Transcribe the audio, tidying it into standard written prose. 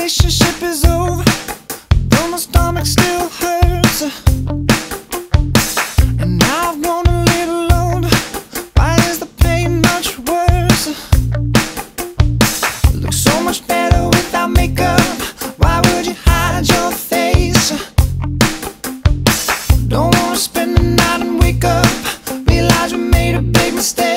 relationship is over, though my stomach still hurts. And now I've grown a little older. Why is the pain much worse? Look so much better without makeup. Why would you hide your face? Don't wanna spend the night and wake up, realize we made a big mistake.